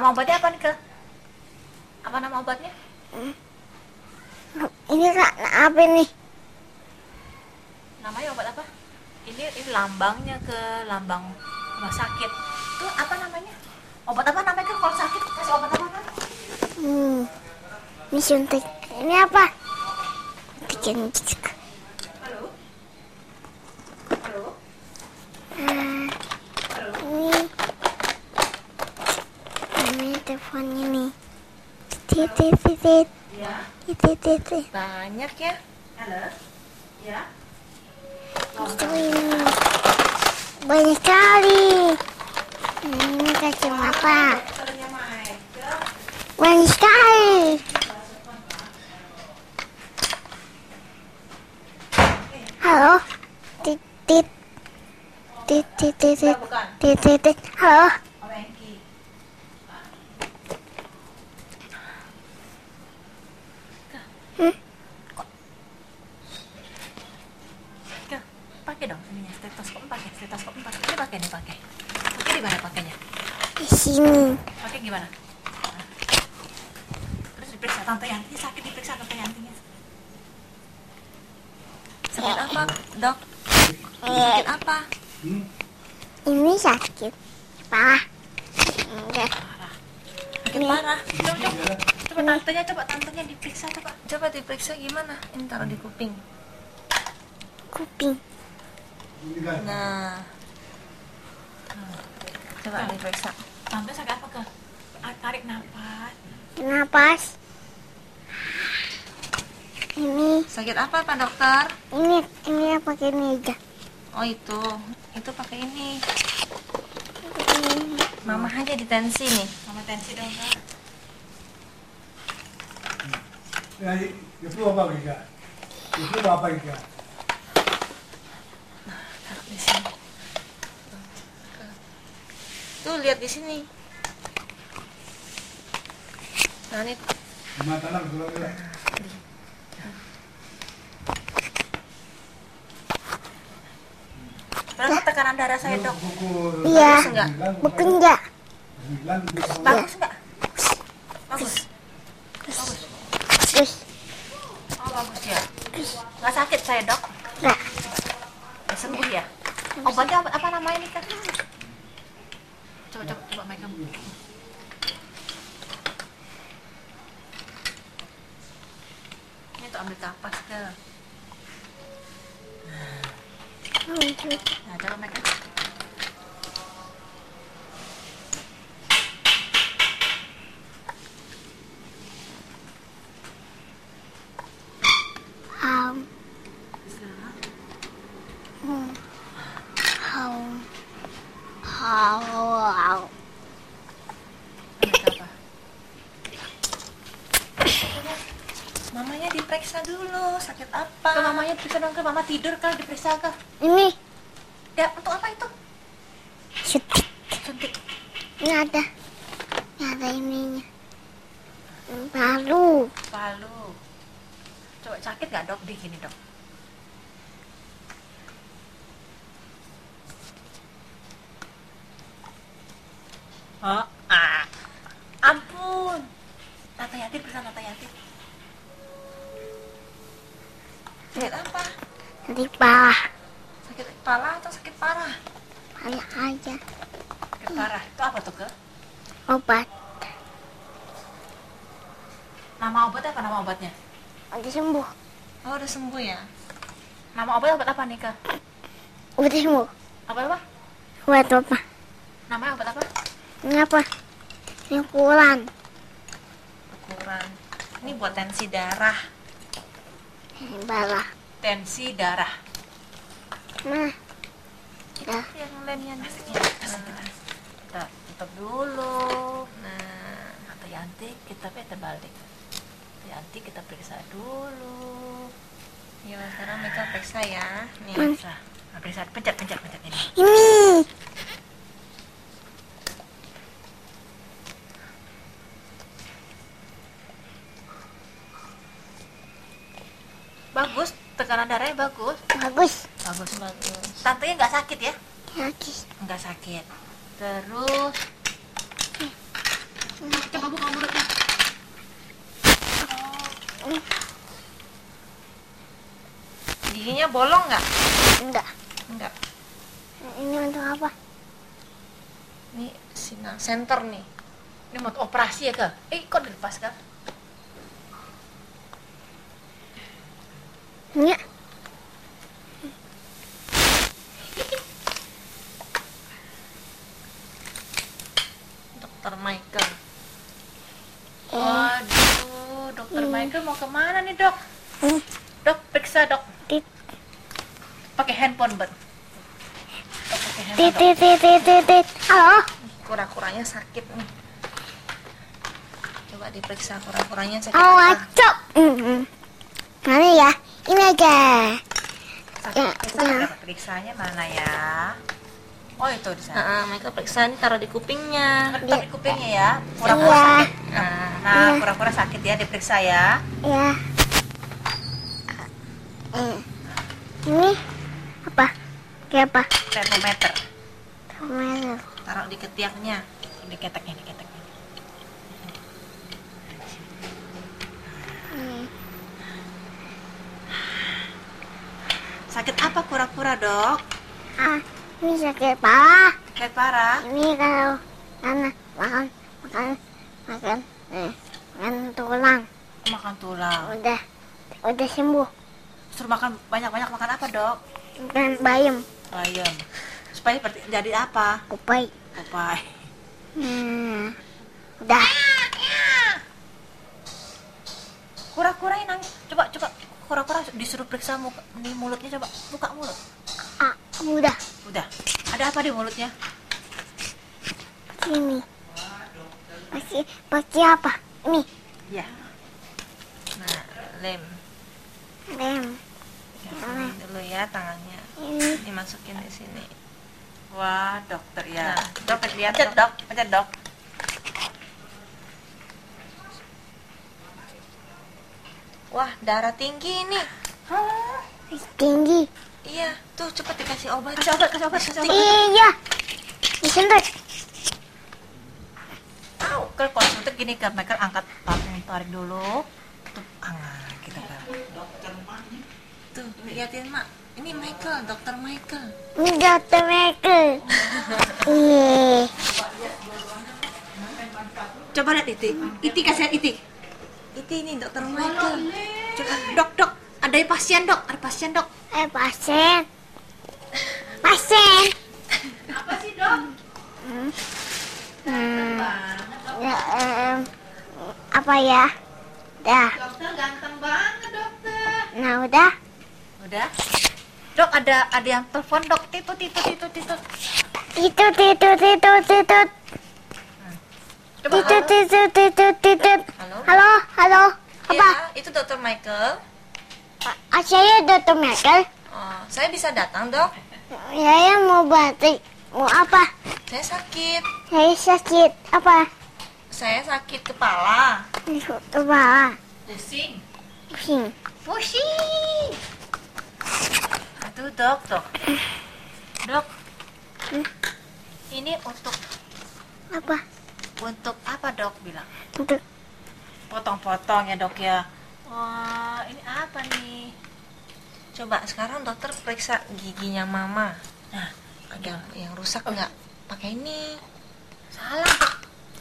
Nama obatnya apa nih, Kak? Apa nama obatnya? Ini Kak, apa nih? Namanya obat apa? Ini lambangnya ke lambang rumah sakit. Itu apa namanya? Obat apa namanya, Kak? Kalau sakit kasih obat apa, Kak? Ini suntik. Ini apa? Bikin Halo? Halo? Halo? Ini teleponnya nih. Titit. Ya. Titit. Banyak ya? Halo? Ya? Itu ini. Banyak sekali. Ini kacamata. Dokternya Mike. Banyak sekali. Halo. Titit. Bukan. Titit. Halo. Om Engki. Kak, pakai dong ininya, stetoskop pakai. Ini pakai. Pakai di mana pakainya? Di sini. Pakai gimana? Nah. Terus diperiksa Tante Yanti, sakit diperiksa Tante Yantinya. Sakit apa, Dok? Sakit apa? Ini sakit. Parah. Enggak. Sakit parah. Coba tantenya diperiksa coba. Coba diperiksa gimana? Ini taruh di kuping. Kuping. Nah. Coba diperiksa. Tante sakit apa, Kak? Tarik nafas. Napas. Ini Sakit apa, Pak Dokter? ini pakai meja. Oh, itu pakai ini. Mama aja di tensi nih. Mama tensi dong, Kak. Ya, itu apa Giga? Itu apa Giga? Taruh di sini. Tuh lihat di sini. Nah, ini Matanan dulu ya. berapa tekanan darah saya, Dok? Iya. Bagus enggak? Bukan enggak. Bagus enggak? Bagus. Terus Oh, bagus ya. Nggak sakit saya, Dok? enggak. Udah sembuh ya? Obatnya apa namanya nih, Kak? Coba Mike kamu. Ini tuh ambil kapas, Kak. Nah, coba Mike. Haum. Haum. Ambil apa? Mamanya diperiksa dulu, sakit apa? Ke mamanya diperiksa dong, ke mama tidur kah, diperiksa kah? Ini Ya, untuk apa itu? suntik. Suntik. Ini ada ininya. Palu. Palu. Coba sakit nggak, Dok? Di gini, Dok. Oh, ampun. Tante Yanti, periksa Tante Yanti. Sakit apa? Nanti parah. Sakit kepala atau sakit parah? Parah aja. Sakit parah. Itu apa tuh, Ke? Obat. Nama obatnya apa nama obatnya? Udah sembuh. Oh, udah sembuh ya. Nama obat apa nih, Kak? Udah sembuh. Apa? Obat apa? Namanya obat apa? Ini apa? Ini ukuran. Ukuran. Ini buat tensi darah. Ini parah. Tensi darah. Nah. Dah. Yang lemnya nih. Kita tutup dulu. Nah, Tante Yanti kita balik. Tante Yanti kita periksa dulu. Ya, sekarang mereka periksa ya. Nih, periksa. Nah, periksa. Pencet ini. Ini. Bagus, tekanan darahnya bagus. Bagus. Bagus. Tantenya nggak sakit ya? Bagus. Nggak sakit. Terus Coba buka mulutnya. Giginya bolong nggak? Enggak. Enggak. Ini untuk apa? Ini sinal center nih. Ini mau operasi ya kak? Kok dilepas kak? Ini Dokter Michael. Waduh, Dokter Michael mau kemana nih dok? Dok, periksa dok. Tit. Pakai handphone bet. Dok, pakai handphone dok. tit. Halo. Kura-kuranya sakit nih. Coba diperiksa kura-kuranya sakit Oh, apa? acok. Mana ya? Ini aja. Sakit periksanya mana ya? Oh itu di sana. Michael periksa ini taruh di kupingnya. Ngetok di kupingnya ya. Kura-kura Iya. sakit. Nah, kura-kura sakit ya diperiksa ya. Ya. Ini apa? Kayak apa? Termometer. Termometer. Taruh di ketiaknya. Di keteknya, di keteknya. Sakit apa kura-kura dok? Ini sakit parah. Sakit parah. Ini kalau karena makan tulang. Makan tulang. Udah sembuh. Suruh makan banyak-banyak, makan apa dok? Makan bayam, Bayam. Supaya jadi apa? kupai. Kupai. Udah. Kura-kura yang nangis. Coba kura-kura disuruh periksa di mulutnya, coba buka mulut. Udah. Udah. Ada apa di mulutnya? Sini. Pakai apa? Ini. Iya. Nah, lem. Ini dulu ya tangannya. Ini. Dimasukin di sini. Wah, dokter ya. Nah, dok, lihat dok. Pencet dok. Wah, darah tinggi nih. Tinggi. Iya, tuh cepet dikasih obat. Kasih obat. Iya. Disuntik. Kalau suntik gini kan, Michael angkat tarik dulu. Tuh, kita dokter Mak. Tuh, liatin Mak. Ini Michael, dokter Michael. Ini dokter Michael. Iya. Coba lihat Iti kasih lihat Iti ini dokter Michael. Coba dok, ada pasien dok, pasien. Apa sih dok? Apa ya? Dah. Dokter ganteng banget dokter. Nah, udah. Dok, ada yang telepon dok. Titut. Titut. Coba Titut. Halo. Apa? Ya, itu dokter Michael. Saya dokter Michael. Oh, saya bisa datang dok. Saya mau batik. Mau apa? Saya sakit. Saya sakit. Apa? Saya sakit kepala. Coba. Pusing. Pusing. Aduh dok. Dok. Ini untuk Apa? dok bilang? Untuk Potong-potong ya dok ya. Wah, ini apa nih? Coba sekarang dokter periksa giginya mama. Nah, ada yang rusak nggak? Pakai ini. Salah dok.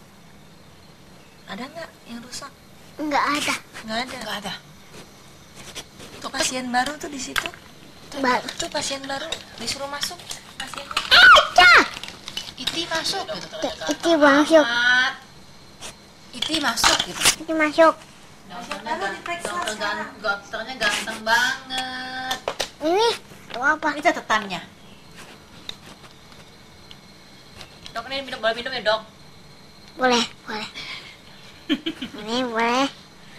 Ada nggak yang rusak? nggak ada. Nggak ada. Tuh pasien baru tuh di situ. Tuh pasien baru disuruh masuk pasiennya. Iti masuk gitu. Itu masuk. Iti masuk gitu. Itu masuk. Dokternya ganteng banget. Ini tuh apa? Ini catatannya. Dok, ini boleh minum ya dok? Boleh. Ini boleh.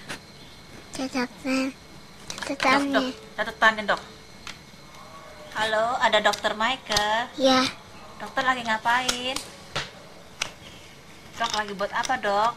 Catatannya. Catatannya dok. Halo, ada dokter Michael. Ya. Dokter lagi ngapain? Dok lagi buat apa dok?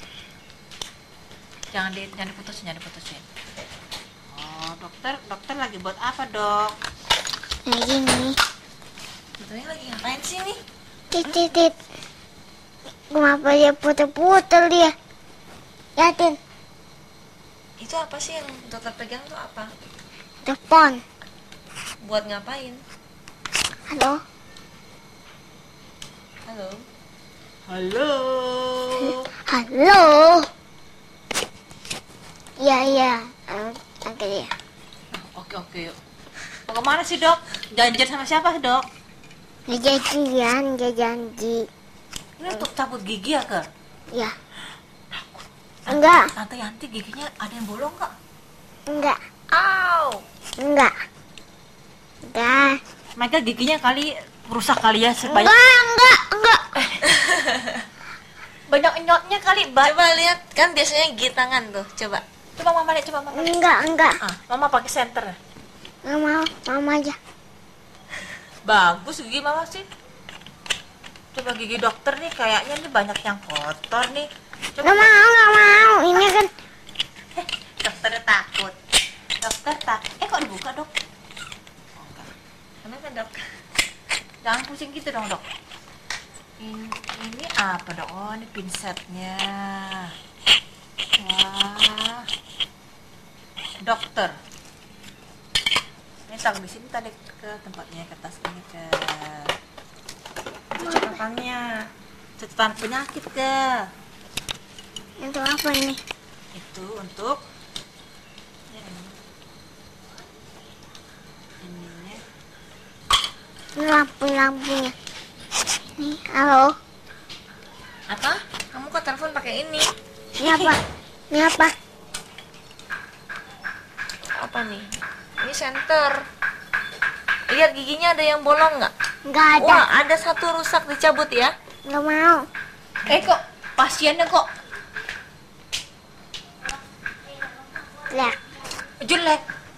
Jangan diputusin. Oh, dokter lagi buat apa dok? Nah gini. Dokternya lagi ngapain sih nih? Tit. Kenapa dia puter-puter dia? Liatin, Itu apa sih yang dokter pegang tuh apa? telepon. Buat ngapain? Halo? Halo? Halo? Halo? Iya, iya. Angkat dia. Oke, yuk. Mau kemana sih, Dok? Janjian sama siapa, Dok? Nggak janjian, nggak janji. Ini untuk cabut gigi ya, Kak? Ya. Enggak, Tante Yanti giginya ada yang bolong, Kak? enggak, Au! enggak. Enggak. Mereka giginya kali rusak kali ya, sebanyak Enggak. banyak nyotnya kali, Mbak. Coba lihat, kan biasanya gigi tangan tuh. Coba. Coba Mama lihat, coba Mama lihat. Enggak. Ah, Mama pakai senter. Nggak mau, mama aja. Bagus gigi Mama sih. Coba gigi dokter nih, kayaknya nih banyak yang kotor nih. Coba Nggak mau. Ini kan dokter takut. Dokter takut. Kok dibuka, Dok? Oh, enggak. Kenapa, Dok? Jangan pusing gitu dong, Dok. Ini apa, Dok? Oh, ini pinsetnya. Wah. Dokter. Ini taruh di sini tadi ke tempatnya, kertas ini ke. Itu catatannya. Catatan penyakit ke. itu apa ini? Itu untuk ya, ininya. Ini lampunya. Nih, halo. Apa? Kamu kok telepon pakai ini? Ini apa? Ini apa? Apa nih? Ini senter. Lihat giginya ada yang bolong nggak? Nggak ada. Wah, ada satu rusak, dicabut ya. Nggak mau. Kok pasiennya kok Lihat. jelek?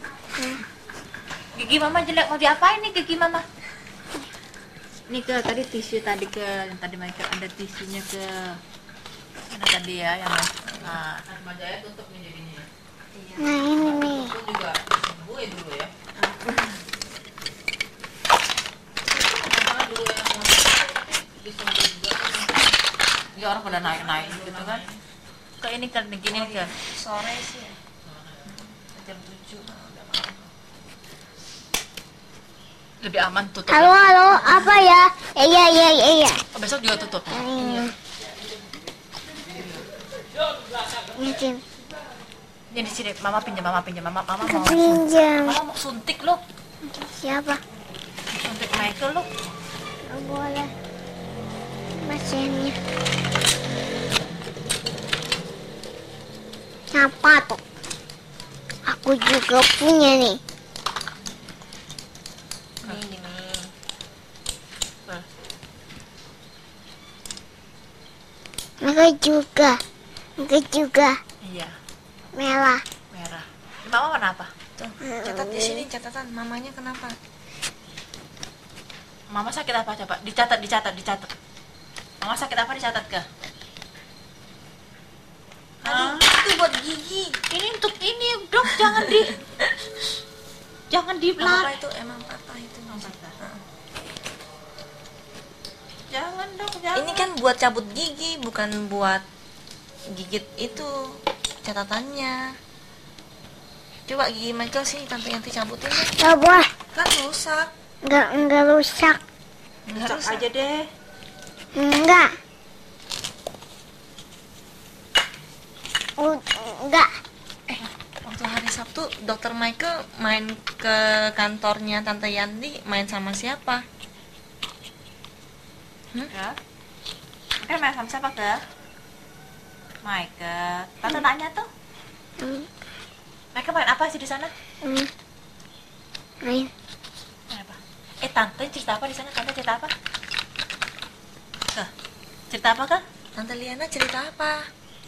Gigi Mama jelek, mau diapain nih gigi Mama? Nih ke tadi tisu tadi ke yang tadi Michael ada tisunya ke mana tadi ya yang nah Majaya tutup nih jadinya. Nah ini nih. Itu juga sembuh ya dulu ya. Karena dulu yang mau disembuh juga kan. Ya orang pada naik gitu kan. Ke ini kan begini kan. Sore sih ya. Jam 7 lebih aman tutup. Halo, apa ya? Iya. Oh, besok juga tutup. Ini. Liatin. Ini di sini Mama pinjam Mama mau Kepinjam. Mama mau suntik lo. Siapa? Suntik Michael lo. Nggak boleh. Pasiennya. Siapa tuh? Aku juga punya nih. Ini. Mereka juga. Iya, Merah. merah. Mama warna apa? Tuh, catat di sini catatan. Mamanya kenapa? Mama sakit apa coba? Dicatat. Mama sakit apa dicatat ke? Aduh, itu buat gigi. Ini untuk ini, Dok, jangan Apa dipelat. itu emang patah itu? Jangan, Dok, jangan. Ini kan buat cabut gigi, bukan buat gigit itu catatannya. Coba gigi Michael sih, tante Yanti cabutin deh. Nggak boleh. Kan rusak. Nggak rusak. Rusak aja deh. Enggak. Enggak. Waktu hari Sabtu, dokter Michael main ke kantornya tante Yanti, main sama siapa? Ya. Kan main sama siapa ke? Michael. Tante tanya tuh. Hmm. Michael main apa sih di sana? Main. Main apa? Tante cerita apa di sana? Tante cerita apa? Kah? Cerita apa kah? Tante Liana cerita apa?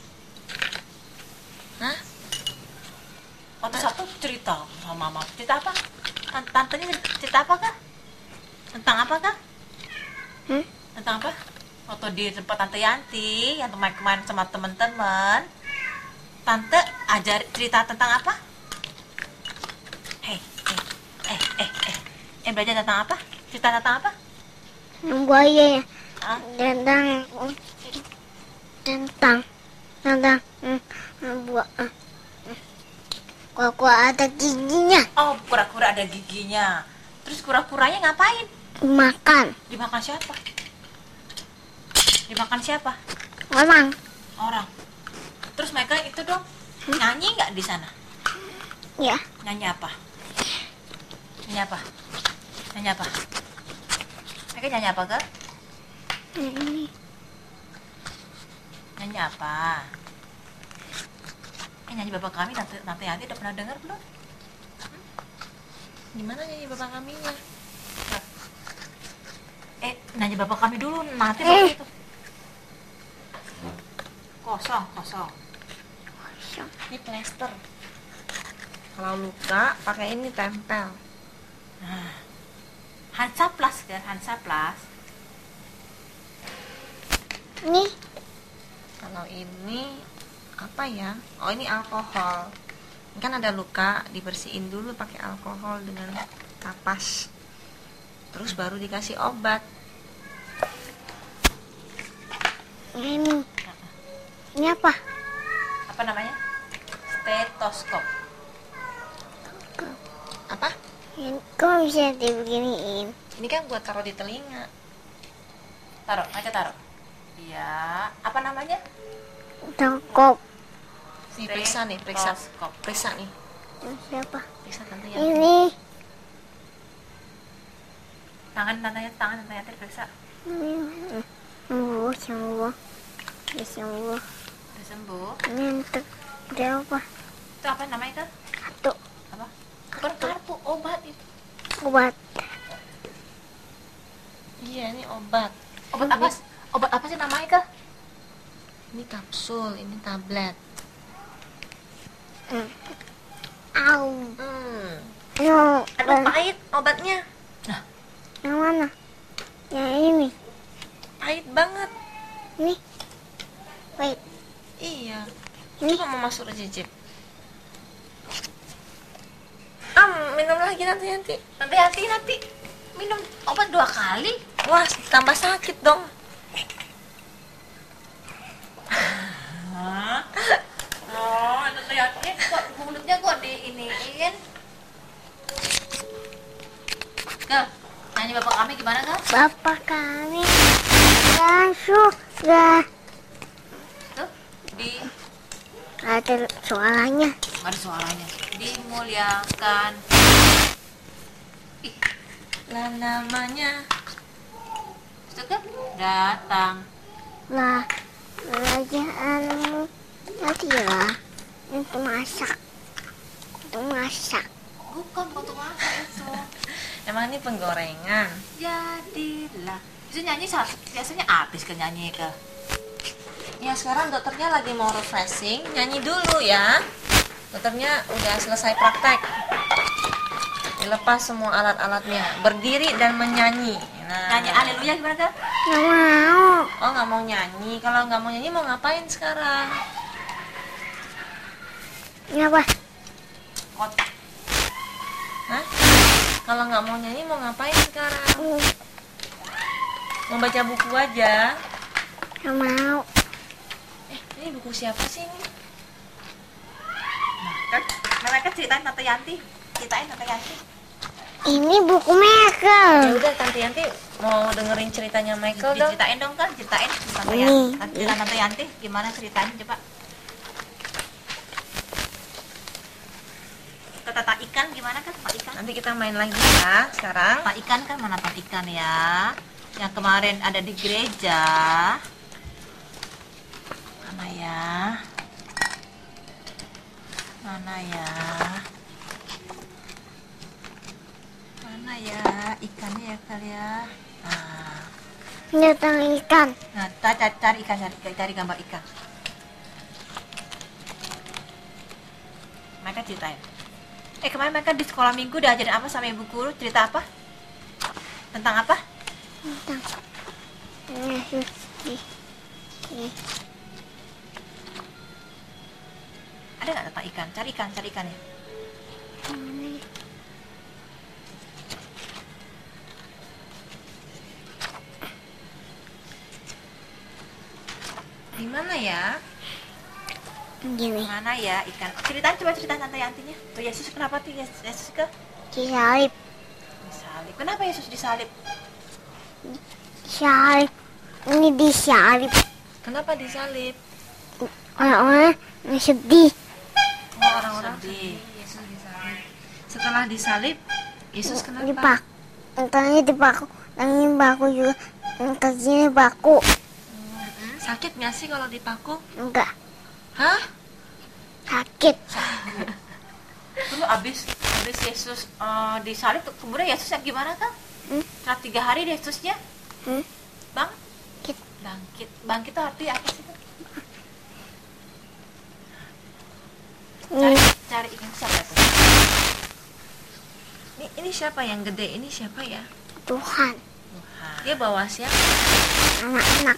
Hah? Waktu Sabtu cerita sama Mama. Cerita apa? Tantenya cerita apa kah? Tentang apa kah? Tentang apa? Waktu di tempat Tante Yanti yang kemarin sama teman-teman, Tante ajar cerita tentang apa? Belajar tentang apa? Cerita tentang apa? Buaya ya. Hah? Tentang Tentang buah kura-kura ada giginya. Oh, kura-kura ada giginya. Terus kura-kuranya ngapain? Makan Dimakan siapa? Dimakan siapa? orang. Orang. Terus mereka itu dong nyanyi nggak di sana? Ya, Nyanyi apa? Nyanyi apa? Nyanyi apa? Mereka nyanyi apa, Kak? ini Nyanyi apa? Nyanyi Bapak Kami, Tante Yanti udah pernah dengar belum? Gimana nyanyi bapak kaminya? Nyanyi Bapak Kami dulu, nanti baru itu. Kosong. Ini plester. Kalau luka pakai ini tempel. Hansaplas kan, Hansaplas. nih Kalau ini apa ya? Oh, ini alkohol. Ini kan ada luka, dibersihin dulu pakai alkohol dengan kapas. Terus baru dikasih obat. ini apa? Apa namanya? Stetoskop. Apa? Ini kok bisa dibeginiin? Ini kan buat taruh di telinga. Taruh, aja taruh. Iya, apa namanya? Tangkop. Nih periksa nih, periksa. Stetoskop. Periksa nih. Siapa? Periksa tante ya. Ini Tangan Tante Yanti periksa. sembuh. Udah sembuh. Ini untuk dia apa? Itu apa namanya, Kak? Satu Apa? Bukan kartu, obat itu. obat. Iya, ini obat. Obat apa? Obat apa sih namanya, Kak? Ini kapsul, ini tablet. Au. Aduh, Aduh, pahit obatnya. yang mana? Yang ini. Pahit banget. Ini. Wait. Iya. Ini. Coba mau masuk cicip. Minum lagi nanti. Tante Yanti nanti minum obat 2 kali. Wah, tambah sakit dong. Hah? Oh, Tante Yanti kok mulutnya kok diiniin? Kak, nyanyi Bapak Kami gimana, Kak? Bapak kami dan surga. Tuh, di Ada suaranya. ada suaranya. Dimuliakan. Ih, Lah namanya. itu kan datang. Lah, kerajaanmu jadilah untuk masak. Untuk masak. Bukan waktu masak itu. Emang ini penggorengan. Jadilah. Bisa nyanyi biasanya habis ke nyanyi ke. Ya sekarang dokternya lagi mau refreshing. Nyanyi dulu ya. Dokternya udah selesai praktek. Dilepas semua alat-alatnya. Berdiri dan menyanyi. Nah. Nyanyi haleluya gimana, Kak? Nggak mau. Oh, nggak mau nyanyi. Kalau nggak mau nyanyi mau ngapain sekarang? Ini apa? Kotak. Hah? Kalau nggak mau nyanyi mau ngapain sekarang? Mau baca buku aja. Nggak mau. Ini buku siapa sih ini? Kan mereka ceritain Tante Yanti. Ceritain Tante Yanti. Ini buku Ya Michael. udah, Tante Yanti mau dengerin ceritanya Michael dong. Diceritain dong, Kak. Ceritain Tante Ini. Yanti. Cerita Tante Yanti gimana ceritanya coba. Tata ikan gimana, Kak? Tata ikan. Nanti kita main lagi ya sekarang. Tata ikan kan mana tata ikan ya? Yang kemarin ada di gereja. Mana ya? Mana ya? Mana ya ikannya ya kali ya? Nah, Ini tentang ikan. nah cari ikan, cari gambar ikan. Mereka ceritain. Kemarin mereka di sekolah minggu diajarin apa sama ibu guru? Cerita apa? Tentang apa? Tentang Yesus. Ada nggak tentang ikan? Cari ikan ya. Di Gimana ya? Gini. Mana ya ikan? Coba cerita Tante Yantinya. Tuh Yesus kenapa tuh Yesus ke Disalib. disalib? Kenapa Yesus disalib? Salib. Ini disalib. Kenapa disalib? Orang-orang yang sedih. Oh, orang-orang sedih. Yesus disalib. Setelah disalib, Yesus kenapa? Dipaku. Tangannya dipaku. Tangannya baku juga. Kakinya baku. Sakit nggak sih kalau dipaku? Enggak. Hah? Sakit. Dulu abis Yesus disalib, kemudian Yesus yang gimana kan? Setelah 3 hari Yesusnya Bangkit. Bangkit itu artinya apa sih? Ini Cari ikan siapa tuh? Ini siapa yang gede? Ini siapa ya? Tuhan. Dia bawa siapa? Anak-anak.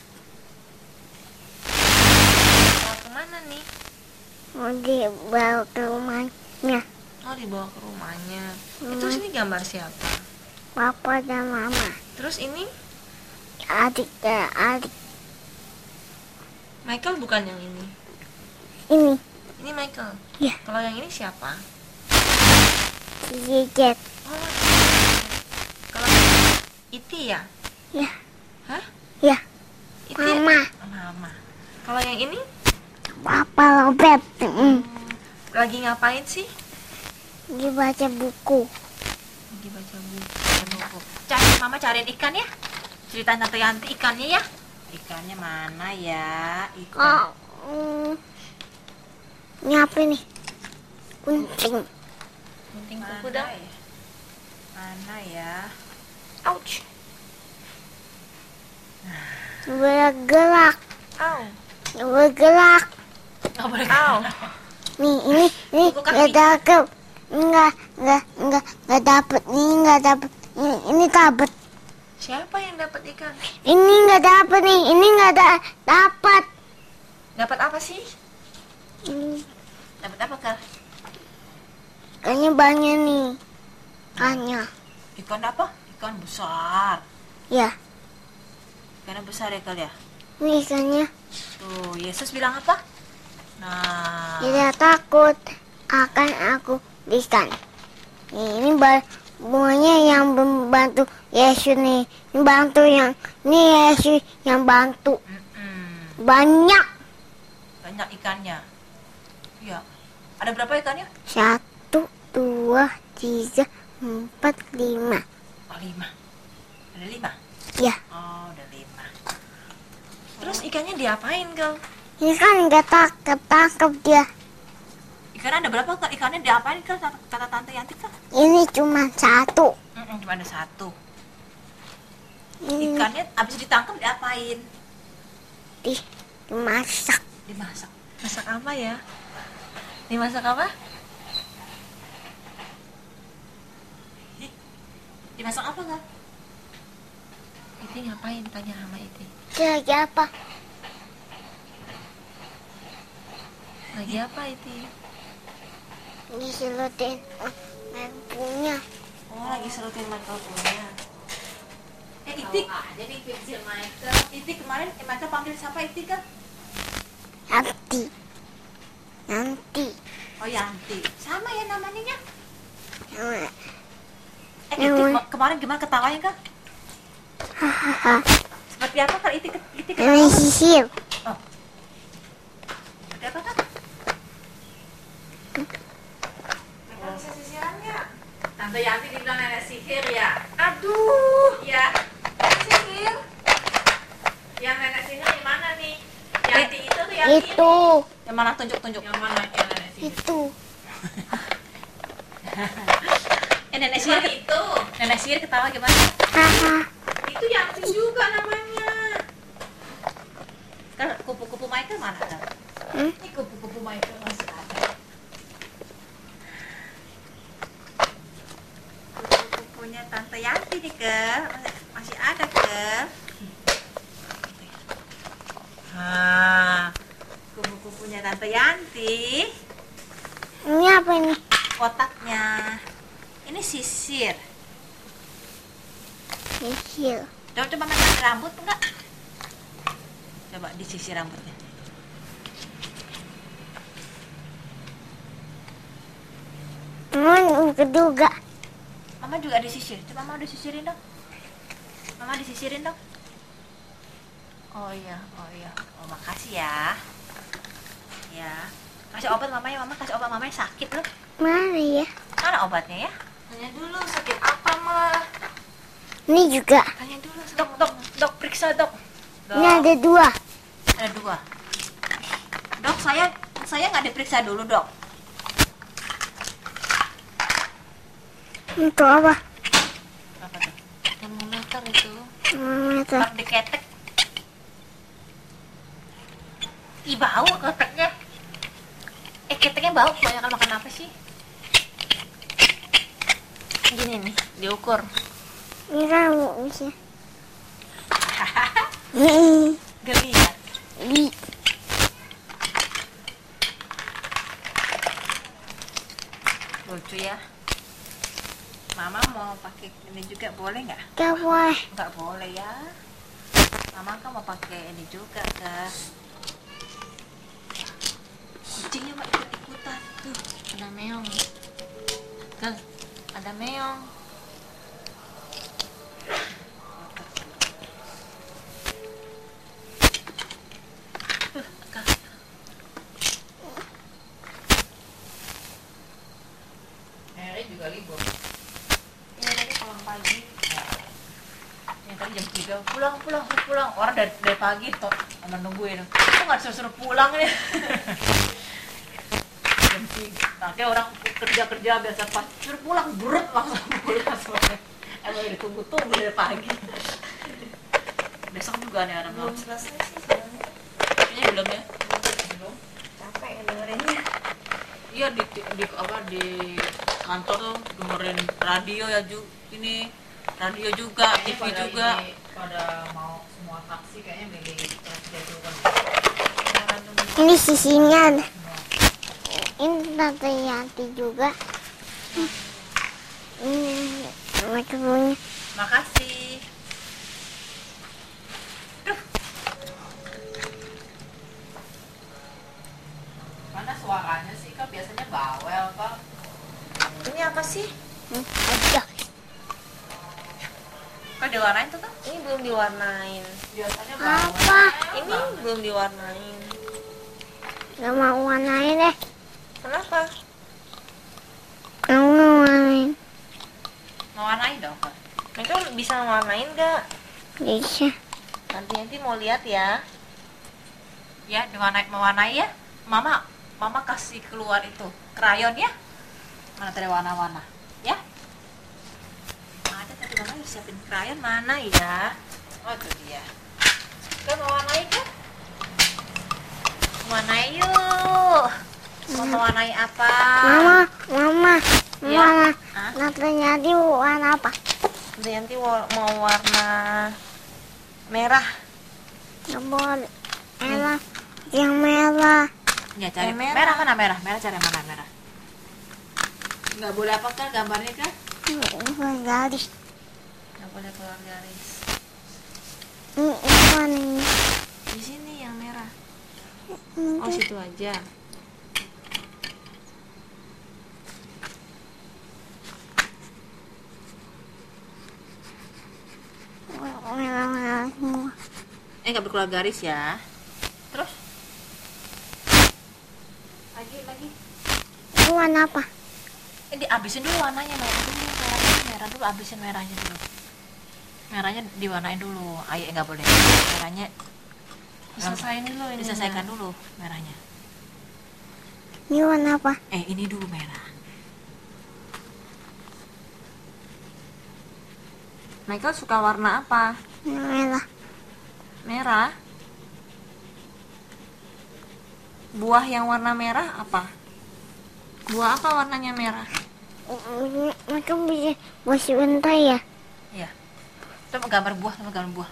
Bawa kemana nih? Mau dibawa ke rumahnya. Oh, dibawa ke rumahnya. Terus ini gambar siapa? Papa dan mama. Terus ini Adik dan adik. Michael bukan yang ini. Ini. Ini Michael. Ya. Kalau yang ini siapa? Jejet. Oh, kalau Iti ya? Ya. Hah? Ya. Iti Mama. Mama. Kalau yang ini Papa Robert. lagi ngapain sih? Dibaca buku. Lagi baca buku. Mama cariin ikan ya. Ceritain Tante Yanti ikannya ya. Ikannya mana ya? Ikan. Ini apa nih? Kuncing. Penting kuku dah. Mana ya? Ouch. Bergerak. Au. Bergerak. Nggak boleh. Au. Ini Buku kaki. nggak dapet. Nggak dapet. Ini nggak dapet. Ini dapet. Siapa yang dapat ikan? Ini nggak dapet nih. Ini nggak dapet. Dapat apa sih? Ini Dapat apa kah? kayaknya banyak nih. Ikannya. Ikan apa? Ikan besar. Ya. Ikan besar ya kali ya. Ini ikannya. Tuh, Yesus bilang apa? Nah, Tidak takut akan aku ikan. Ini bunganya yang membantu Yesus nih. Ini bantu yang ini Yesus yang bantu. Banyak. banyak ikannya. Iya. Ada berapa ikannya? 1, 2, 3, 4, 5. Oh, 5. Ada 5? Ya. Oh, ada 5. Terus ikannya diapain, Gal? Ini kan nggak tangkap dia. Ikan ada berapa, Kak? Ikannya diapain, Kak? Kata Tante Yanti, Kak? Ini cuma 1. Cuma ada 1. Ini Ikannya habis ditangkap diapain? dimasak. Dimasak. Masak apa ya? Dimasak apa? Dimasak apa, Kak? Iti ngapain? Tanya sama Iti. Lagi apa? Lagi apa, Iti? Diselutin lampunya. Oh, lagi serutin Michael punya. Iti. Jadi kecil Michael. Iti kemarin Michael panggil siapa Iti, Kak? Nanti. Oh, Yanti. Sama ya namanya ya? Sama. Iti kemarin gimana ketawanya, Kak? Hahaha. Seperti apa, Kak? Iti Ini ketawa? sisir. Oh. Seperti apa, Kak? Mereka bisa sisiran nggak? Tante Yanti dibilang nenek sihir ya? Aduh, ya. Nenek sihir? Yang nenek sihir di mana nih? Yanti itu tuh Yanti ini. Itu. Yang mana? Tunjuk. Yang mana yang nenek sihir? Itu. Nenek sihir itu. Nenek sihir ketawa gimana? Haha. Itu Yanti juga namanya. Kan kupu-kupu Michael mana? Ini kupu-kupu Michael masih ada. Kupu-kupunya Tante Yanti nih, ke masih ada, ke. Kupu-kupunya Tante Yanti. Ini apa ini? Kotaknya. Ini sisir. Sisir. Coba megang rambut enggak? Coba disisir rambutnya. juga. Mama juga disisir. Coba mama disisirin dong. Mama disisirin dong. Oh iya. Oh makasih ya. Ya. Kasih obat mamanya, mama kasih obat mamanya sakit loh. Mana ya? Mana obatnya ya? Tanya dulu sakit apa mah. Ini juga. Tanya dulu sama Dok, periksa dok. Dok. Ini ada 2. Ada 2. Dok, saya nggak diperiksa dulu dok. Itu apa? Apa tuh? termometer itu. Termometer. Pas diketek. Ih bau keteknya. Keteknya bau. Kebanyakan makan apa sih? Gini nih, diukur. Ini kan bisa. Geli ya. Di. Lucu ya. Mama mau pakai ini juga boleh nggak? Gak boleh. Nggak boleh ya. Mama kan mau pakai ini juga kak. Kucingnya mah ikut-ikutan tuh. Ada meong. Kan, ada meong. Hari juga libur. Ini tadi pulang pagi. Yang tadi jam 3 pulang. Orang dari pagi toh sama nungguin. Kok nggak disuruh pulang nih? Jam 3. Akhirnya orang kerja biasa pas suruh pulang buruk langsung pulang soalnya. Emang ditunggu-tunggu dari pagi. Besok juga nih orang Belum belum. selesai sih sebenarnya. Kayaknya belum ya. Belum. Capek ya dengerinnya. Iya di kantor tuh dengerin radio ya ini radio juga, TV juga. Pada mau semua taksi kayaknya milih presiden kan. Ini sisinya ada. Ini Tante Yanti juga. Ini mereka punya. Makasih. Duh. Mana suaranya sih kak? Biasanya bawel kak. Ini apa sih? Ada. Kak diwarnain tuh kak? Ini belum diwarnain. Biasanya bawel. Apa? Ini belum diwarnain. Gak mau warnain deh. Kenapa? Gak mau warnain. Mau warnain dong kak? Mereka bisa warnain nggak? Bisa. Nanti mau lihat ya. Ya mewarnai ya. Mama kasih keluar itu krayon ya. Mana tadi warna-warna ya? Ada tadi mama udah siapin krayon mana ya? Oh itu dia. Kan mau warnai kan? Warnai yuk. Mau warnai apa? Mama. Ya. Hah? Tante Yanti warna apa? Nanti mau warna merah. Gak boleh. Merah. Yang merah. Ya cari Merah. merah mana merah? Merah cari mana merah? Nggak boleh apa kan gambarnya kan? Ini garis. Nggak boleh keluar garis. Ini warna ini. Di sini yang merah. Ini Oh situ aja. merah semua. Nggak boleh keluar garis ya. Terus? Lagi. Ini warna apa? Dihabisin dulu warnanya merah dulu habisin merahnya dulu. Merahnya diwarnain dulu. Ayo nggak boleh. Merahnya Diselesain dulu ini. diselesaikan dulu merahnya. Ini warna apa? Ini dulu merah. Michael suka warna apa? Merah. Merah. Buah yang warna merah apa? Buah apa warnanya merah? Mereka bisa buat sebentar ya? Iya. Coba gambar buah sama gambar buah.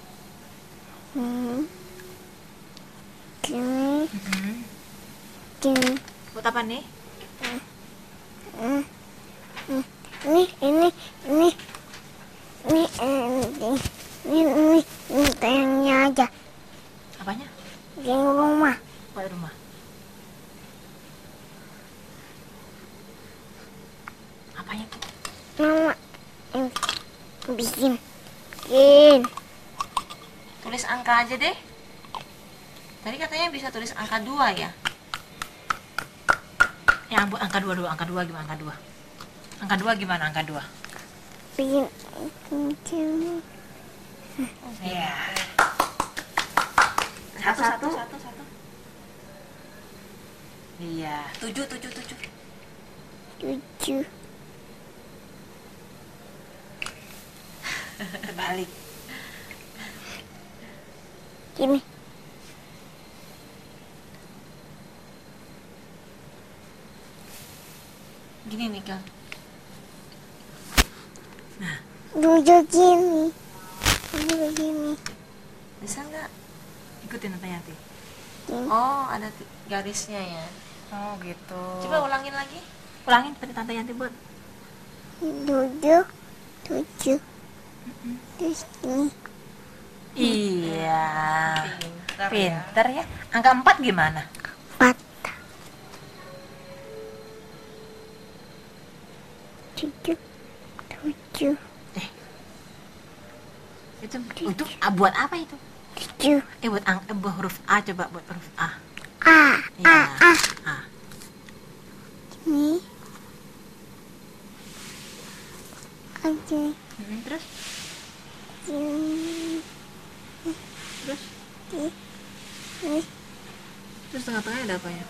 Gini. Gini. Buat apa nih? Ini tayangnya aja Apanya? di rumah. Buat rumah. Apanya tuh? Mama bikin. Bikin. Tulis angka aja deh. Tadi katanya bisa tulis angka 2 ya? Ya ampun, angka 2 dulu. Angka 2 gimana angka 2? Angka 2 gimana angka 2? Bikin. Iya. Satu. Iya. 7. 7. Balik. Gini. Gini nih Kak. 7 gini. 7 gini. Bisa nggak? Ikutin apa Yanti? Gini. Oh, ada garisnya ya. Oh gitu. Coba ulangin lagi. Ulangin seperti Tante Yanti buat. 7. Terus ini. Iya. Pintar ya. Pinter ya. Angka 4 gimana? 4. 7. Itu buat apa itu? 7. Buat huruf A, coba buat huruf A. A. Iya. A. Ini. Oke. Terus? Ini. Terus? Ini. Terus tengah-tengahnya ada apanya?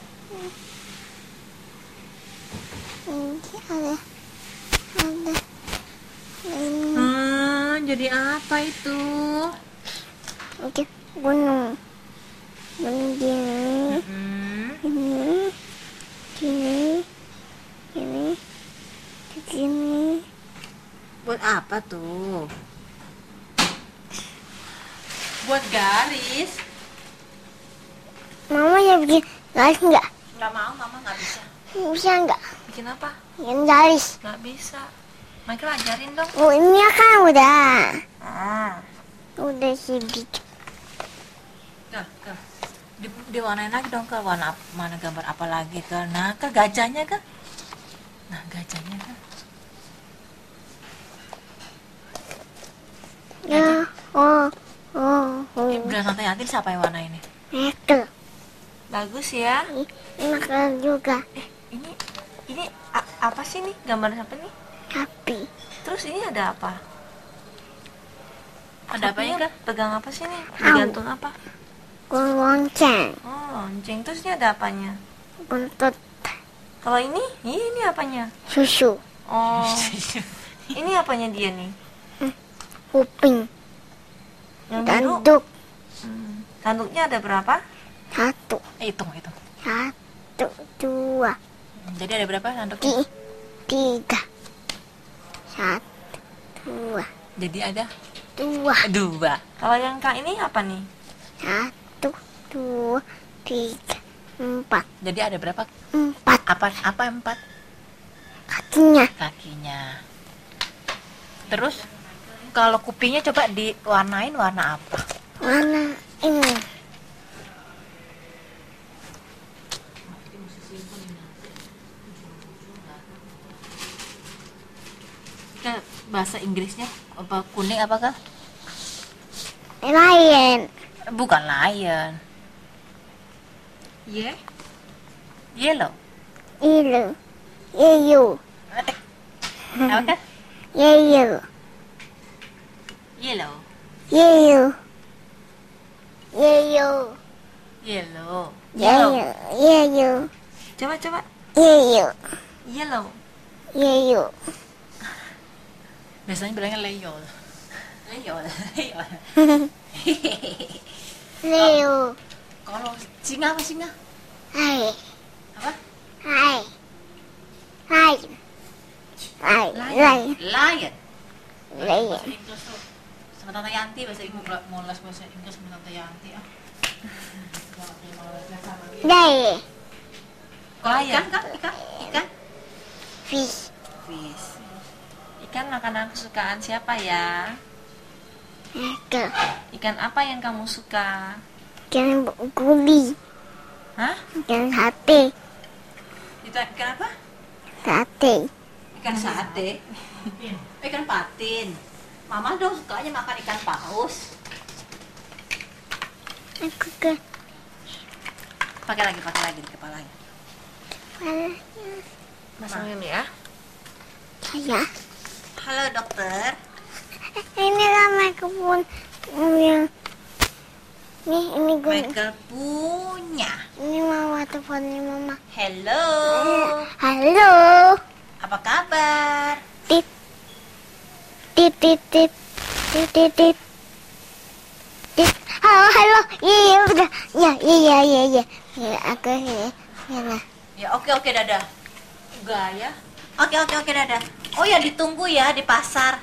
Ini ada. Ini. Jadi apa itu? Oke. Gunung. Gunung gini. Ini. Gini. Gini. Gini. Buat apa tuh? Buat garis. Mama ya bikin garis nggak? Nggak mau, Mama nggak bisa. Bisa nggak? Bikin apa? Bikin garis. Nggak bisa. Michael ajarin dong. Oh ini kan udah. Ah. Udah sih bikin. Ke. Diwarnain lagi dong, ke warna mana gambar apa lagi ke. Nah, ke gajahnya ke. Nah, gajahnya ke. Ya. Oh. Beneran Tante Yanti siapa yang warna ini? Itu. Bagus ya. Makan juga. Ini apa sih nih? Gambar apa nih? Tapi. Terus ini ada apa? Ada apa ya? Sapinya Pegang apa sih nih? Tahu. Digantung apa? Lonceng. Oh, lonceng. Terus ini ada apanya? Buntut. Kalau ini apanya? Susu. Oh, ini apanya dia nih? Kuping. Yang biru? Tanduk. Tanduknya ada berapa? 1. Hitung. 1, 2, Jadi ada berapa tanduknya? 3. 1, 2, Jadi ada 2. 2. Kalau yang Kak ini apa nih? 1, 2, 3, 4. Jadi ada berapa? 4 Apa 4? kakinya. Kakinya. Terus kalau kupingnya coba diwarnain warna apa? Warna ini. Ke bahasa Inggrisnya apa kuning apakah? Lion. Bukan lion. Yellow. Ilu. Yeyu. Apakah? Yeyu. Yellow. Yeyu. Yeyu. Yellow. Yeyu. Yeyu. Coba. Yeyu. Yellow. Yeyu. Biasanya bilangnya Leo. Leo. Kalau singa apa singa? Hai. Apa? Hai. Hai. Hai. Hai. Lion. Lion. Bahasa Inggris tuh. Sama Tante Yanti bahasa Inggris mau les bahasa Inggris sama Tante Yanti ah. Lion. Lion. Ikan. Fish. Fish. Ikan makanan kesukaan siapa ya? Itu. Ikan apa yang kamu suka? Ikan guli. Hah? Ikan sate. Itu ikan apa? Sate. Ikan sate. Ikan patin. Mama dong sukanya makan ikan paus. Aku ke Pakai lagi di kepalanya. kepalanya. Masangin ya. Ya. Halo dokter. Ini kan mikrofon yang ini gue. Michael punya. Ini mama teleponnya mama. Hello. Halo. Apa kabar? Tit. Tit tit tit. Tit tit tit. Tit. Halo halo. Iya udah. Iya. Ya aku ini. Ya nah. Ya oke dadah. Gaya. Oke dadah. Oh ya ditunggu ya di pasar.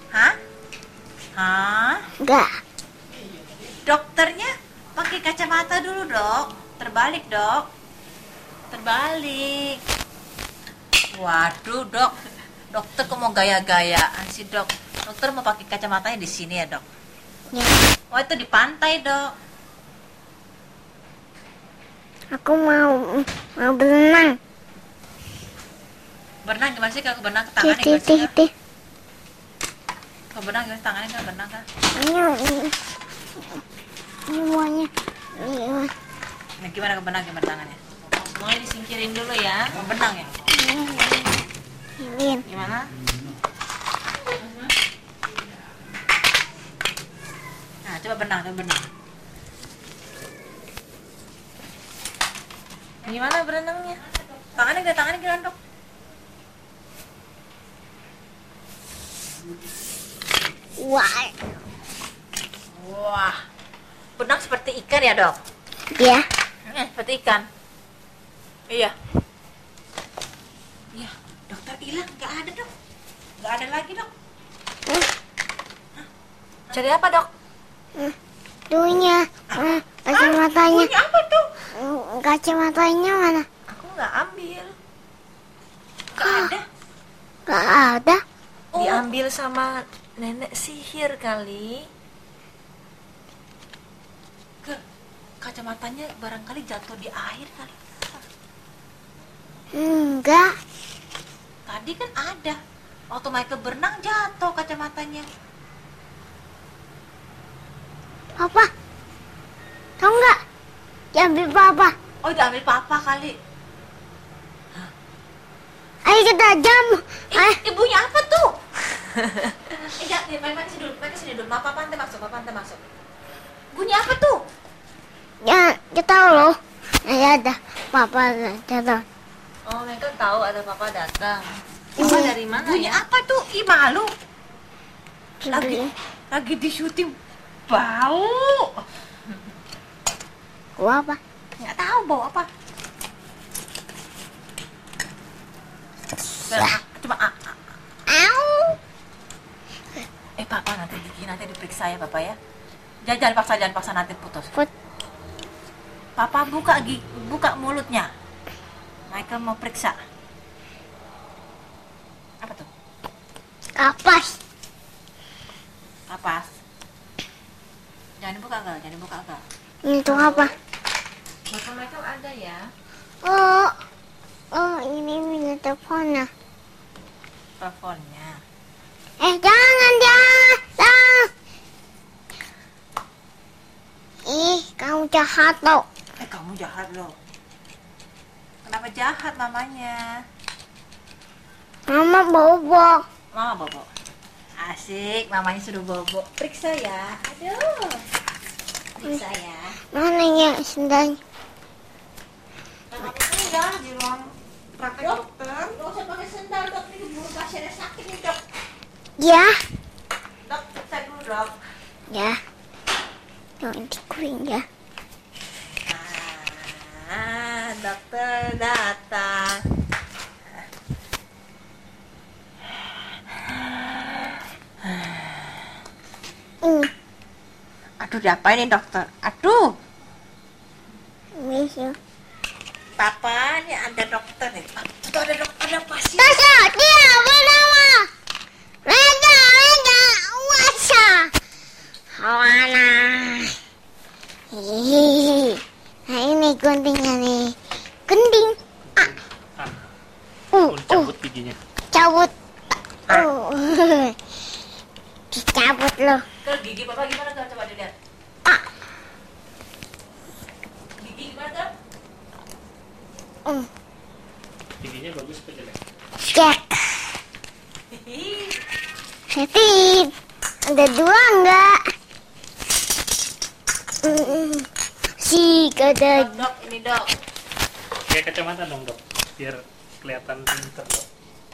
Hah? Enggak. Dokternya pakai kacamata dulu dok. Terbalik dok. Terbalik. Waduh dok. Dokter kok mau gaya-gayaan sih dok. Dokter mau pakai kacamatanya di sini ya dok. Ya. Oh itu di pantai dok. Aku mau berenang. Berenang gimana sih kalau berenang tangannya Tit gimana sih? Kak? tit. Kalau berenang gimana tangannya kan berenang kan? Ini semuanya. Ini. Nah, gimana berenang tangannya? Semuanya disingkirin dulu ya. Mau berenang ya? Ini. Gimana? Nah, coba berenang. Gimana berenangnya? Tangannya gimana dok? Wah, berenang seperti ikan ya dok? Ya. Seperti ikan. Iya. Iya, dokter hilang, nggak ada dok. Nggak ada lagi dok. Cari apa dok? Dunya. Kacamatanya. Punya apa tuh? Kacamatanya mana? Aku nggak ambil. Nggak ada. Gak ada. Diambil sama nenek sihir kali. Kacamatanya barangkali jatuh di air kali. Enggak. Tadi kan ada. Waktu Michael berenang jatuh kacamatanya. Papa. Tahu nggak? Diambil papa. Oh, diambil papa kali. Ayo kita jam. Ibunya apa tuh? Mereka sini dulu. Papa pantai masuk. Ibunya apa tuh? Ya, kita tahu loh. Ya ada papa jatuh. Oh, mereka tahu ada papa datang. Papa dari mana Ibunya ya? apa tuh? Ih, malu. Lagi di syuting. Bau. Gua apa? Nggak tahu bau apa. Cuma Au. papa nanti gigi nanti diperiksa ya papa ya. Jangan paksa nanti putus. Papa buka mulutnya. Michael mau periksa. Apa tuh? Kapas. Kapas. Jangan dibuka agak. Itu apa? Bapak Michael ada ya? Oh, ini minyak teleponnya. Teleponnya. Jangan. Ih, kamu jahat loh. Kamu jahat loh. Kenapa jahat mamanya? Mama bobo. Mama bobo. Asik, mamanya suruh bobo. Periksa ya. Aduh. Periksa ya. Mana ya sendalnya? Enggak di ruang praktek dokter. Nggak usah pakai sendal dok, ini bulu pasiennya sakit nih dok. Ya. Dok, periksa dulu dok. Ya. Jangan dikuring ya. Dokter datang. Aduh, diapain nih dokter? Aduh, Bisa. papa ini ada dokter nih. Tuh ada dokter, ada pasien. Tasha, dia bernama Rega Wasa. Hawana. Hihihi. Nah ini guntingnya nih. Gunting. Cabut giginya. dicabut. Oh. Dicabut loh. Ke gigi papa gimana tuh? Coba dilihat. Ah. Gigi gimana tuh? Giginya bagus apa jelek? Cek. Setip. Ada dua enggak? Si kada. Dok, ini dok. Kayak kacamata dong dok, biar kelihatan pinter dok.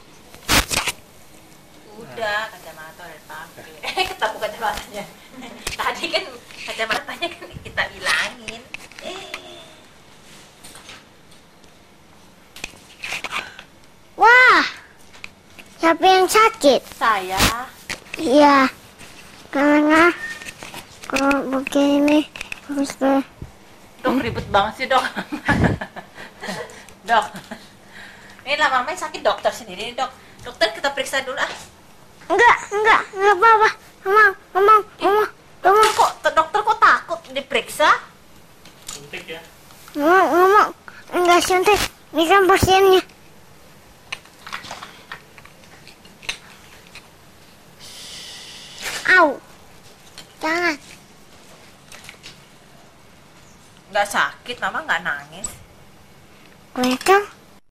Udah, kacamata udah dipakai. Ketemu kacamatanya. Tadi kan kacamatanya kan kita ilangin. Wah. Siapa yang sakit? Saya. Iya. Karena kalau begini harus ke. Dok ribet banget sih dok. Dok. Ini lama-lama sakit dokter sendiri nih dok. Dokter kita periksa dulu ah. Enggak apa-apa. Ngomong. Dokter kok takut diperiksa? Suntik ya. Ngomong. Enggak suntik. Ini kan pasiennya. Au. Jangan. Nggak sakit, mama nggak nangis. Welcome.